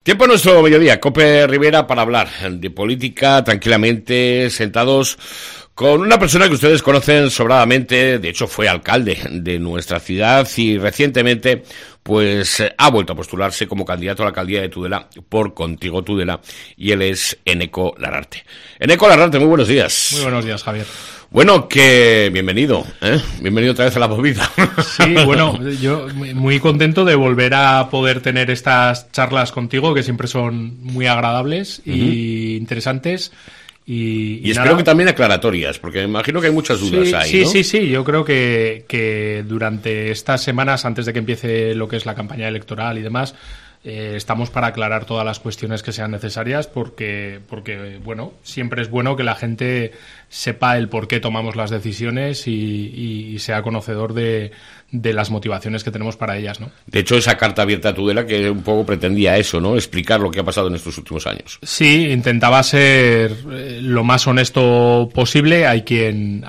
Tiempo en nuestro mediodía, Cope Rivera, para hablar de política tranquilamente, sentados con una persona que ustedes conocen sobradamente. De hecho fue alcalde de nuestra ciudad y recientemente pues ha vuelto a postularse como candidato a la alcaldía de Tudela por Contigo Tudela, y él es Eneko Lararte. Eneko Lararte, muy buenos días. Muy buenos días, Javier. Bueno, que bienvenido, bienvenido otra vez a la movida. Sí, bueno, yo muy contento de volver a poder tener estas charlas contigo, que siempre son muy agradables y interesantes. Y espero que también aclaratorias, porque me imagino que hay muchas dudas ahí, ¿no? Sí, yo creo que durante estas semanas, antes de que empiece lo que es la campaña electoral y demás, estamos para aclarar todas las cuestiones que sean necesarias, porque bueno, siempre es bueno que la gente sepa el por qué tomamos las decisiones y sea conocedor de las motivaciones que tenemos para ellas, ¿no? De hecho, esa carta abierta a Tudela que un poco pretendía eso, ¿no? Explicar lo que ha pasado en estos últimos años. Sí, intentaba ser lo más honesto posible. Hay quien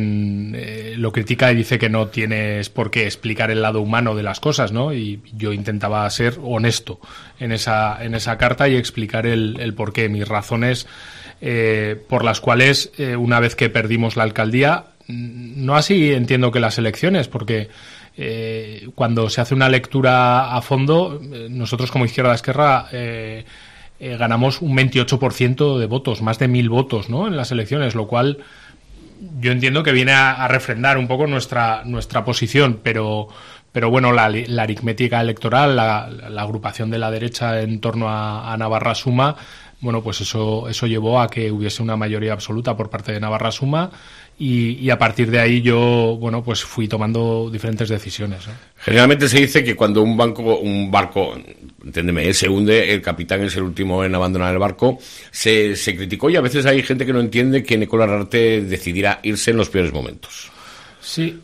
lo critica y dice que no tienes por qué explicar el lado humano de las cosas, ¿no? Y yo intentaba ser honesto en esa carta y explicar el por qué, mis razones por las cuales una vez que perdimos la alcaldía, no así entiendo que las elecciones, porque cuando se hace una lectura a fondo, nosotros como Izquierda Esquerra ganamos un 28% de votos, más de 1.000 votos, ¿no?, en las elecciones, lo cual yo entiendo que viene a refrendar un poco nuestra posición, pero bueno, la aritmética electoral, la agrupación de la derecha en torno a Navarra Suma, bueno, pues eso llevó a que hubiese una mayoría absoluta por parte de Navarra Suma y a partir de ahí yo, bueno, pues fui tomando diferentes decisiones, ¿no? Generalmente se dice que cuando un barco, entiéndeme, se hunde, el capitán es el último en abandonar el barco. Se criticó y a veces hay gente que no entiende que Eneko Lararte decidiera irse en los peores momentos. Sí,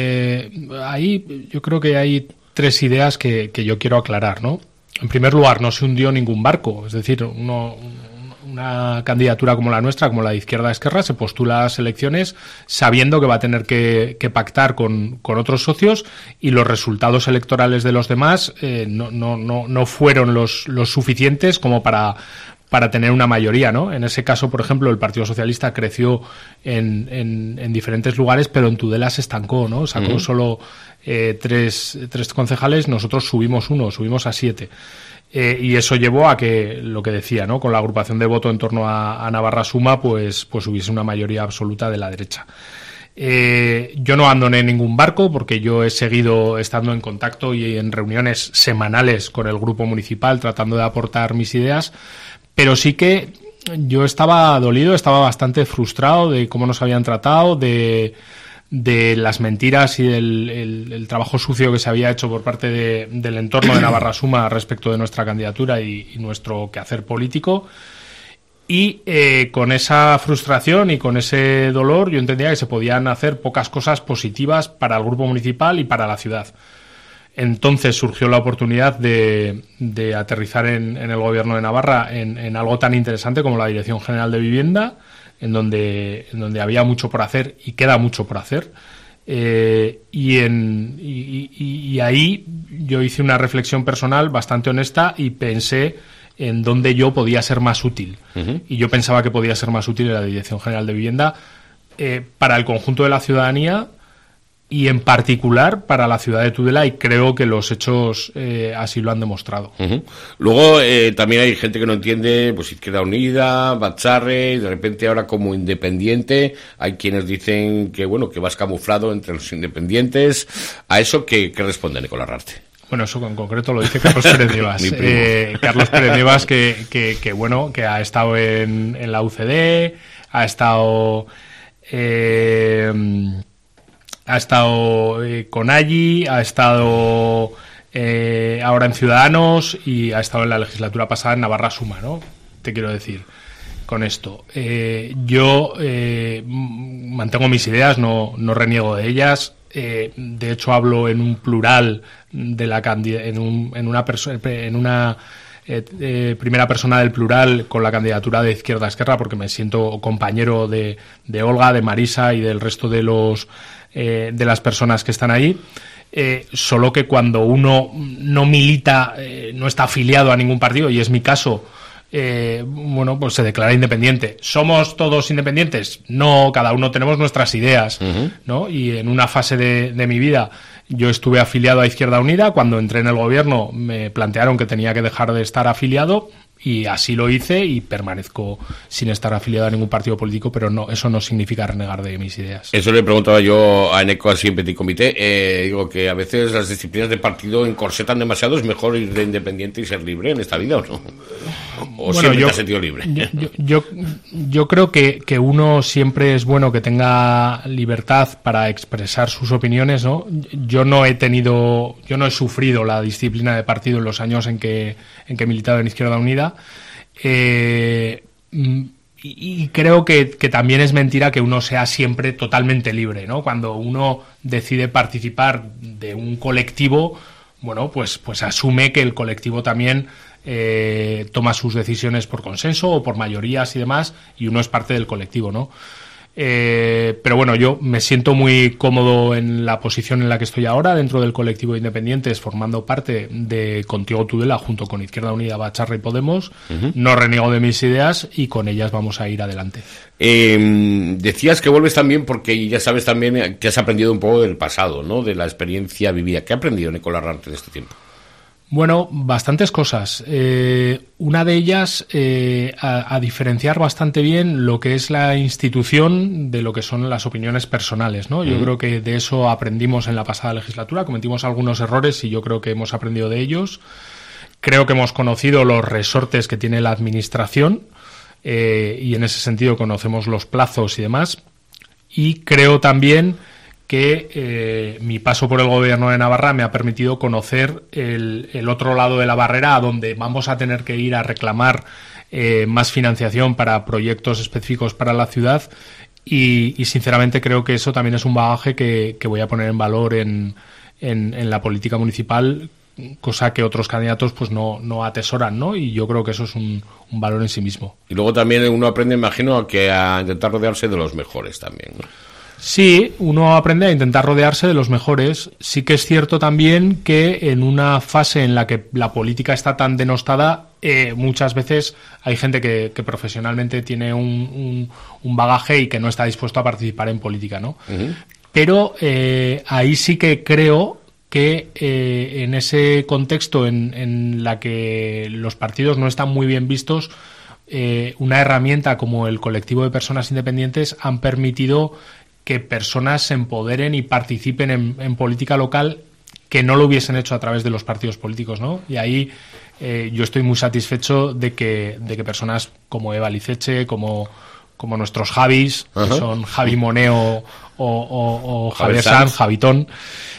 ahí yo creo que hay tres ideas que yo quiero aclarar, ¿no? En primer lugar, no se hundió ningún barco, es decir, una candidatura como la nuestra, como la de Izquierda Esquerra, se postula a las elecciones sabiendo que va a tener que pactar con otros socios, y los resultados electorales de los demás no fueron los suficientes como para tener una mayoría, ¿no? En ese caso, por ejemplo, el Partido Socialista creció en diferentes lugares, pero en Tudela se estancó, ¿no? Sacó solo tres concejales, nosotros subimos a 7. Y eso llevó a que, lo que decía, ¿no?, con la agrupación de voto en torno a Navarra Suma, pues hubiese una mayoría absoluta de la derecha. Yo no abandoné ningún barco, porque yo he seguido estando en contacto y en reuniones semanales con el grupo municipal tratando de aportar mis ideas, pero sí que yo estaba dolido, estaba bastante frustrado de cómo nos habían tratado, de las mentiras y del trabajo sucio que se había hecho por parte del entorno de Navarra Suma respecto de nuestra candidatura y nuestro quehacer político. Y con esa frustración y con ese dolor yo entendía que se podían hacer pocas cosas positivas para el grupo municipal y para la ciudad. Entonces surgió la oportunidad de aterrizar en el gobierno de Navarra en algo tan interesante como la Dirección General de Vivienda, en donde había mucho por hacer y queda mucho por hacer. Y ahí yo hice una reflexión personal bastante honesta y pensé en dónde yo podía ser más útil. Y yo pensaba que podía ser más útil en la Dirección General de Vivienda para el conjunto de la ciudadanía y en particular para la ciudad de Tudela, y creo que los hechos así lo han demostrado. Luego también hay gente que no entiende, pues Izquierda Unida, Batzarre, y de repente ahora como independiente hay quienes dicen que bueno, que vas camuflado entre los independientes. ¿A eso qué responde Eneko Lararte? Bueno, eso en concreto lo dice Carlos Pérez Nievas. Carlos Pérez Nievas que bueno, que ha estado en la UCD, ha estado con Allí, ha estado ahora en Ciudadanos y ha estado en la legislatura pasada en Navarra Suma, ¿no? Te quiero decir con esto. Yo mantengo mis ideas, no reniego de ellas. De hecho, hablo en un plural de en una primera persona del plural con la candidatura de Izquierda Esquerra, porque me siento compañero de Olga, de Marisa y del resto de las personas que están ahí. solo que cuando uno no milita, no está afiliado a ningún partido, y es mi caso, bueno, pues se declara independiente. ¿Somos todos independientes? No, cada uno tenemos nuestras ideas, ¿no? Y en una fase de mi vida yo estuve afiliado a Izquierda Unida. Cuando entré en el gobierno me plantearon que tenía que dejar de estar afiliado, y así lo hice, y permanezco sin estar afiliado a ningún partido político, pero no, eso no significa renegar de mis ideas. Eso le preguntaba yo a Eneco así en Petit Comité. Digo que a veces las disciplinas de partido encorsetan demasiado. ¿Es mejor ir de independiente y ser libre en esta vida o no? ¿O bueno, siempre te has sentido libre? Yo creo que uno siempre es bueno que tenga libertad para expresar sus opiniones, ¿no? Yo no he sufrido la disciplina de partido en los años en que he militado en Izquierda Unida. Y creo que también es mentira que uno sea siempre totalmente libre, ¿no? Cuando uno decide participar de un colectivo, bueno, pues asume que el colectivo también toma sus decisiones por consenso o por mayorías y demás, y uno es parte del colectivo, ¿no? Pero bueno, yo me siento muy cómodo en la posición en la que estoy ahora dentro del colectivo de independientes, formando parte de Contigo Tudela junto con Izquierda Unida, Bacharra y Podemos. No reniego de mis ideas y con ellas vamos a ir adelante. Decías que vuelves también porque ya sabes también que has aprendido un poco del pasado, ¿no? De la experiencia vivida. ¿Qué ha aprendido Eneco Larrarte en este tiempo? Bueno, bastantes cosas. Una de ellas, a diferenciar bastante bien lo que es la institución de lo que son las opiniones personales, ¿no? Yo creo que de eso aprendimos en la pasada legislatura, cometimos algunos errores y yo creo que hemos aprendido de ellos. Creo que hemos conocido los resortes que tiene la administración, y en ese sentido conocemos los plazos y demás. Y creo también que mi paso por el gobierno de Navarra me ha permitido conocer el otro lado de la barrera, a donde vamos a tener que ir a reclamar más financiación para proyectos específicos para la ciudad, y sinceramente creo que eso también es un bagaje que voy a poner en valor en la política municipal, cosa que otros candidatos pues no atesoran, ¿no? Y yo creo que eso es un valor en sí mismo. Y luego también uno aprende, imagino, a intentar rodearse de los mejores también, ¿no? Sí, uno aprende a intentar rodearse de los mejores. Sí que es cierto también que en una fase en la que la política está tan denostada, muchas veces hay gente que profesionalmente tiene un bagaje y que no está dispuesto a participar en política, ¿no? Pero ahí sí que creo que en ese contexto en la que los partidos no están muy bien vistos, una herramienta como el colectivo de personas independientes han permitido que personas se empoderen y participen en política local que no lo hubiesen hecho a través de los partidos políticos, ¿no? Y ahí yo estoy muy satisfecho de que personas como Eva Liceche, como nuestros Javis, que son Javi Moneo o Javier Sanz, Javitón,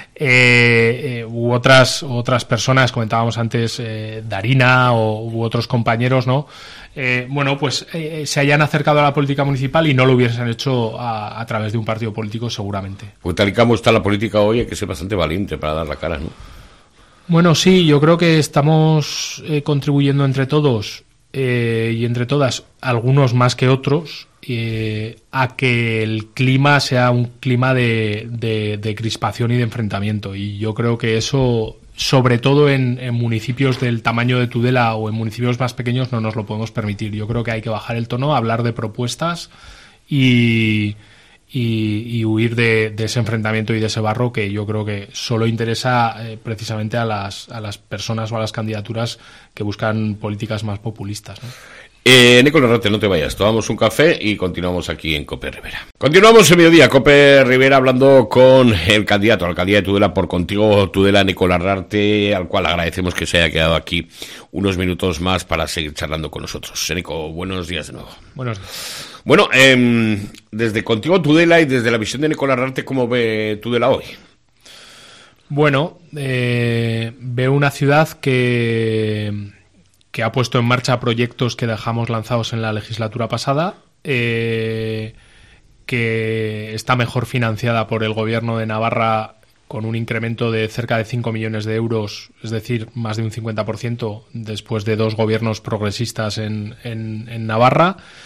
u otras personas, comentábamos antes, Darina u otros compañeros, ¿no? Bueno, pues se hayan acercado a la política municipal y no lo hubiesen hecho a través de un partido político, seguramente. Pues tal y como está la política hoy, hay que ser bastante valiente para dar la cara, ¿no? Bueno, sí, yo creo que estamos contribuyendo entre todos y entre todas, algunos más que otros, a que el clima sea un clima de crispación y de enfrentamiento. Y yo creo que eso, sobre todo en municipios del tamaño de Tudela o en municipios más pequeños, no nos lo podemos permitir. Yo creo que hay que bajar el tono, hablar de propuestas y huir de ese enfrentamiento y de ese barro que yo creo que solo interesa precisamente a las personas o a las candidaturas que buscan políticas más populistas, ¿no? Eneco Larrarte, no te vayas, tomamos un café y continuamos aquí en COPE Rivera. Continuamos el mediodía, COPE Rivera, hablando con el candidato a la alcaldía de Tudela por Contigo Tudela, Eneco Larrarte, al cual agradecemos que se haya quedado aquí unos minutos más para seguir charlando con nosotros. Eneco, buenos días de nuevo. Buenos días. Bueno, desde Contigo Tudela y desde la visión de Eneco Larrarte, ¿cómo ve Tudela hoy? Bueno, veo una ciudad que ha puesto en marcha proyectos que dejamos lanzados en la legislatura pasada, que está mejor financiada por el Gobierno de Navarra con un incremento de cerca de 5 millones de euros, es decir, más de un 50% después de 2 gobiernos progresistas en Navarra,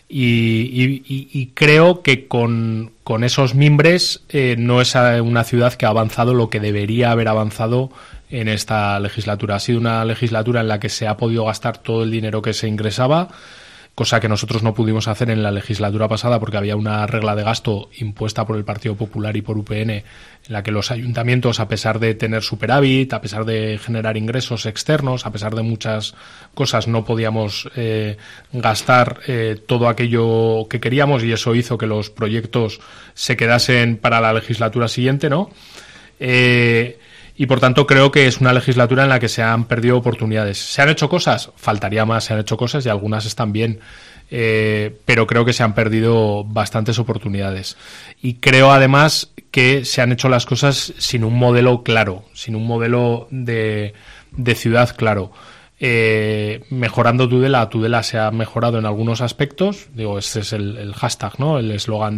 Y creo que con esos mimbres no es una ciudad que ha avanzado lo que debería haber avanzado en esta legislatura. Ha sido una legislatura en la que se ha podido gastar todo el dinero que se ingresaba, cosa que nosotros no pudimos hacer en la legislatura pasada porque había una regla de gasto impuesta por el Partido Popular y por UPN en la que los ayuntamientos, a pesar de tener superávit, a pesar de generar ingresos externos, a pesar de muchas cosas, no podíamos gastar todo aquello que queríamos, y eso hizo que los proyectos se quedasen para la legislatura siguiente, ¿no? Y por tanto creo que es una legislatura en la que se han perdido oportunidades. ¿Se han hecho cosas? Faltaría más, se han hecho cosas y algunas están bien, pero creo que se han perdido bastantes oportunidades. Y creo además que se han hecho las cosas sin un modelo claro, sin un modelo de ciudad claro. Mejorando Tudela se ha mejorado en algunos aspectos, digo, este es el hashtag, ¿no? El eslogan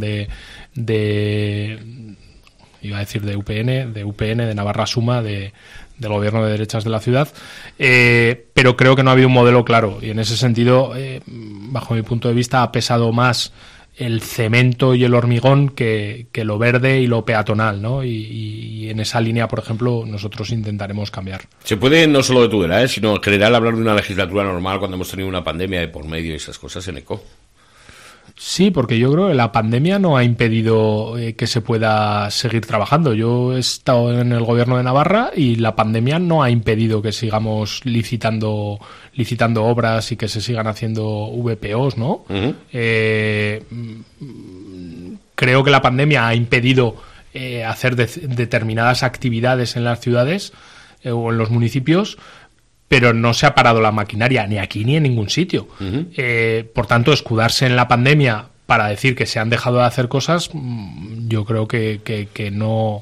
iba a decir de UPN, de Navarra Suma, del gobierno de derechas de la ciudad, pero creo que no ha habido un modelo claro, y en ese sentido, bajo mi punto de vista, ha pesado más el cemento y el hormigón que lo verde y lo peatonal, ¿no? Y en esa línea, por ejemplo, nosotros intentaremos cambiar. Se puede, no solo de Tudela, sino en general, hablar de una legislatura normal cuando hemos tenido una pandemia de por medio y esas cosas en ECO. Sí, porque yo creo que la pandemia no ha impedido que se pueda seguir trabajando. Yo he estado en el gobierno de Navarra y la pandemia no ha impedido que sigamos licitando obras y que se sigan haciendo VPOs, ¿no? Uh-huh. Creo que la pandemia ha impedido hacer determinadas actividades en las ciudades o en los municipios, pero no se ha parado la maquinaria, ni aquí ni en ningún sitio. Uh-huh. Por tanto, escudarse en la pandemia para decir que se han dejado de hacer cosas, yo creo que no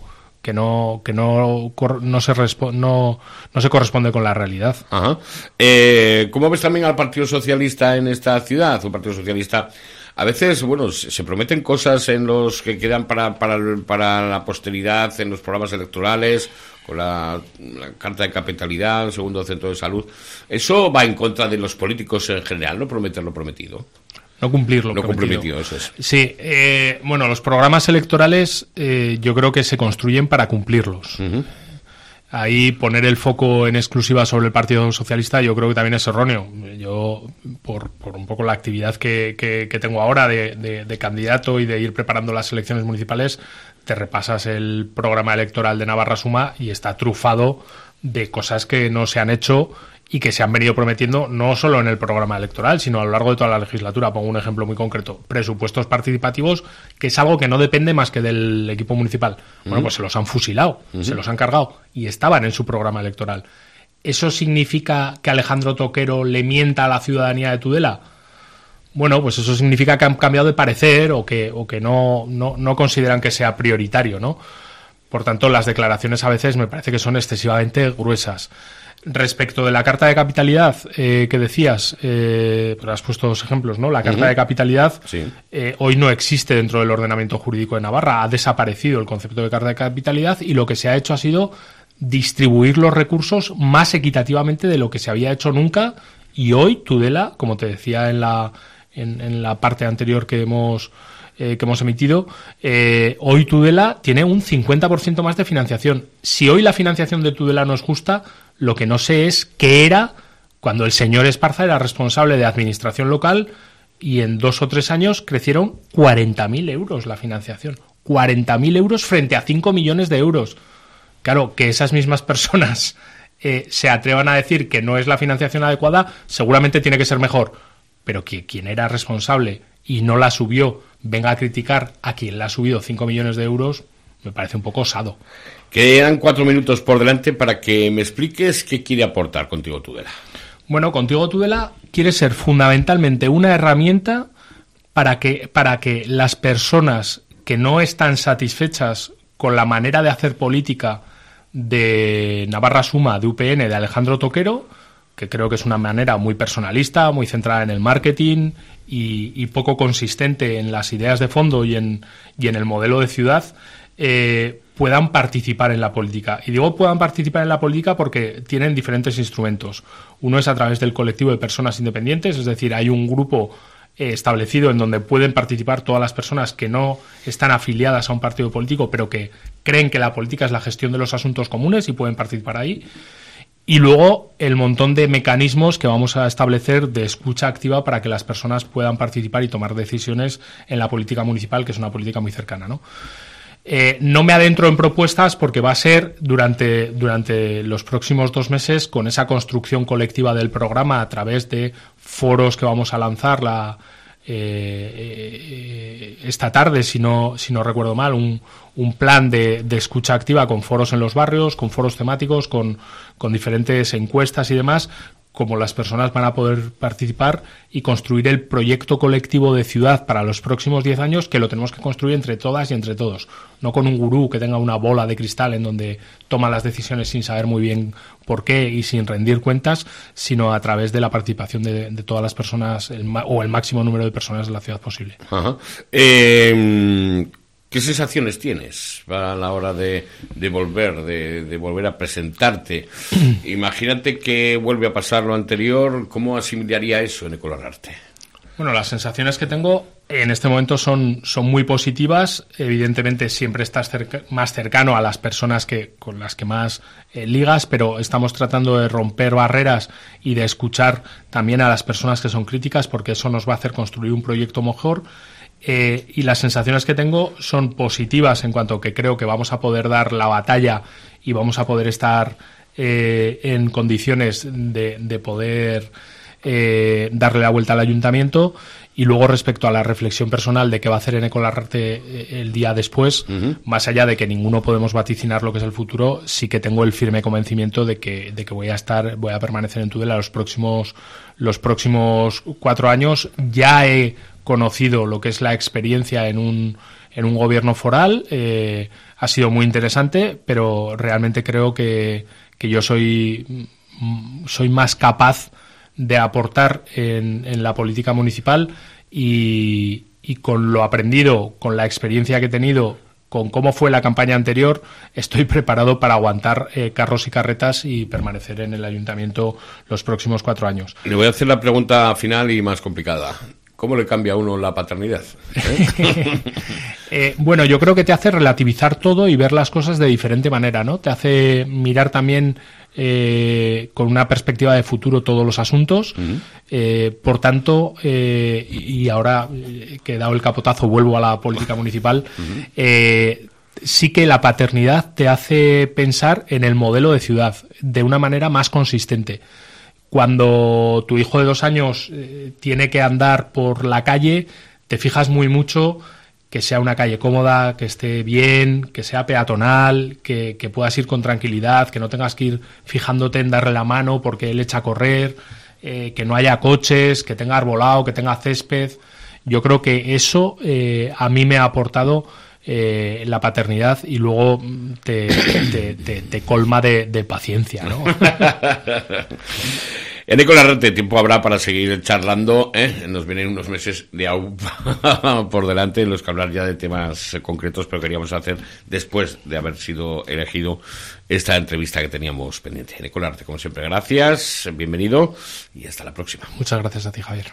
se corresponde con la realidad. Ajá. ¿Cómo ves también al Partido Socialista en esta ciudad? El Partido Socialista, a veces, bueno, se prometen cosas en los que quedan para la posteridad, en los programas electorales, con la carta de capitalidad, el segundo centro de salud. Eso va en contra de los políticos en general, no prometer lo prometido. No cumplir lo prometido, eso es. Sí, bueno, los programas electorales yo creo que se construyen para cumplirlos. Uh-huh. Ahí poner el foco en exclusiva sobre el Partido Socialista yo creo que también es erróneo. Yo, por un poco la actividad que tengo ahora de candidato y de ir preparando las elecciones municipales, te repasas el programa electoral de Navarra Suma y está trufado de cosas que no se han hecho y que se han venido prometiendo no solo en el programa electoral, sino a lo largo de toda la legislatura. Pongo un ejemplo muy concreto: presupuestos participativos, que es algo que no depende más que del equipo municipal. Bueno, pues se los han fusilado, se los han cargado y estaban en su programa electoral. ¿Eso significa que Alejandro Toquero le mienta a la ciudadanía de Tudela? Bueno, pues eso significa que han cambiado de parecer o que no consideran que sea prioritario, ¿no? Por tanto, las declaraciones a veces me parece que son excesivamente gruesas. Respecto de la carta de capitalidad que decías, pero has puesto dos ejemplos, ¿no? La carta de capitalidad sí. Hoy no existe dentro del ordenamiento jurídico de Navarra. Ha desaparecido el concepto de carta de capitalidad y lo que se ha hecho ha sido distribuir los recursos más equitativamente de lo que se había hecho nunca. Y hoy Tudela, como te decía en la parte anterior que hemos emitido, hoy Tudela tiene un 50% más de financiación. Si hoy la financiación de Tudela no es justa, lo que no sé es qué era cuando el señor Esparza era responsable de administración local y en 2 o 3 años crecieron 40.000 euros la financiación. 40.000 euros frente a 5 millones de euros. Claro, que esas mismas personas se atrevan a decir que no es la financiación adecuada, seguramente tiene que ser mejor. Pero que quien era responsable y no la subió venga a criticar a quien le ha subido 5 millones de euros, me parece un poco osado. Quedan 4 minutos por delante para que me expliques qué quiere aportar Contigo Tudela. Bueno, Contigo Tudela quiere ser fundamentalmente una herramienta para que las personas que no están satisfechas con la manera de hacer política de Navarra Suma, de UPN, de Alejandro Toquero, que creo que es una manera muy personalista, muy centrada en el marketing y poco consistente en las ideas de fondo y en el modelo de ciudad, puedan participar en la política. Y digo puedan participar en la política porque tienen diferentes instrumentos. Uno es a través del colectivo de personas independientes, es decir, hay un grupo establecido en donde pueden participar todas las personas que no están afiliadas a un partido político, pero que creen que la política es la gestión de los asuntos comunes y pueden participar ahí. Y luego el montón de mecanismos que vamos a establecer de escucha activa para que las personas puedan participar y tomar decisiones en la política municipal, que es una política muy cercana, ¿no? No me adentro en propuestas porque va a ser durante los próximos 2 meses, con esa construcción colectiva del programa a través de foros que vamos a lanzar esta tarde, si no recuerdo mal, un plan de escucha activa con foros en los barrios, con foros temáticos, con diferentes encuestas y demás, como las personas van a poder participar y construir el proyecto colectivo de ciudad para los próximos 10 años, que lo tenemos que construir entre todas y entre todos, no con un gurú que tenga una bola de cristal en donde toma las decisiones sin saber muy bien por qué y sin rendir cuentas, sino a través de la participación de todas las personas o el máximo número de personas de la ciudad posible. Ajá. ¿Qué sensaciones tienes a la hora de volver a presentarte? Imagínate que vuelve a pasar lo anterior, ¿cómo asimilaría eso en Ecolararte? Bueno, las sensaciones que tengo en este momento son muy positivas. Evidentemente siempre estás más cercano a las personas con las que más ligas, pero estamos tratando de romper barreras y de escuchar también a las personas que son críticas, porque eso nos va a hacer construir un proyecto mejor. Y las sensaciones que tengo son positivas en cuanto que creo que vamos a poder dar la batalla y vamos a poder estar en condiciones de poder darle la vuelta al ayuntamiento. Y luego, respecto a la reflexión personal de qué va a hacer en Ecolararte el día después, más allá de que ninguno podemos vaticinar lo que es el futuro, sí que tengo el firme convencimiento de que voy a permanecer en Tudela los próximos 4 años. Ya he conocido lo que es la experiencia en un gobierno foral, ha sido muy interesante, pero realmente creo que yo soy más capaz de aportar en la política municipal y con lo aprendido, con la experiencia que he tenido, con cómo fue la campaña anterior, estoy preparado para aguantar carros y carretas y permanecer en el ayuntamiento los próximos 4 años. Le voy a hacer la pregunta final y más complicada. ¿Cómo le cambia a uno la paternidad? Bueno, yo creo que te hace relativizar todo y ver las cosas de diferente manera, ¿no? Te hace mirar también con una perspectiva de futuro todos los asuntos. Por tanto, y ahora que he dado el capotazo, vuelvo a la política municipal. Sí que la paternidad te hace pensar en el modelo de ciudad de una manera más consistente. Cuando tu hijo de 2 años tiene que andar por la calle, te fijas mucho que sea una calle cómoda, que esté bien, que sea peatonal, que puedas ir con tranquilidad, que no tengas que ir fijándote en darle la mano porque él echa a correr, que no haya coches, que tenga arbolado, que tenga césped. Yo creo que eso a mí me ha aportado la paternidad y luego te colma de paciencia, ¿no? En Ecolararte tiempo habrá para seguir charlando, Nos vienen unos meses de AUPA por delante en los que hablar ya de temas concretos, pero queríamos hacer después de haber sido elegido esta entrevista que teníamos pendiente. En Ecolararte, como siempre, gracias, bienvenido y hasta la próxima. Muchas gracias a ti, Javier.